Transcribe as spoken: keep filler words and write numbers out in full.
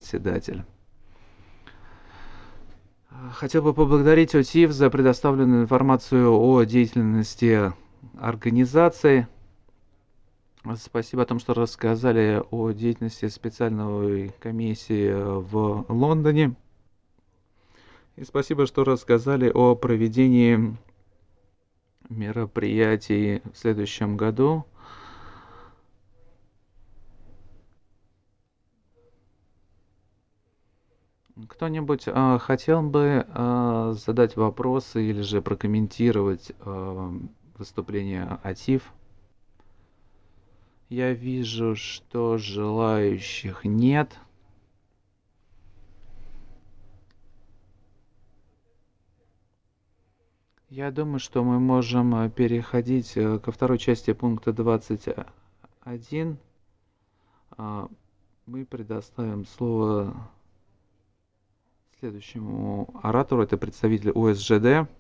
председатель. Хотел бы поблагодарить ОТИФ за предоставленную информацию о деятельности организации. Спасибо о том, что рассказали о деятельности специальной комиссии в Лондоне. И спасибо, что рассказали о проведении мероприятий в следующем году. Кто-нибудь э, хотел бы э, задать вопросы или же прокомментировать э, выступление ОТИФ? Я вижу, что желающих нет. Я думаю, что мы можем э, переходить э, ко второй части пункта двадцать один. А, Мы предоставим слово следующему оратору, это представитель ОСЖД.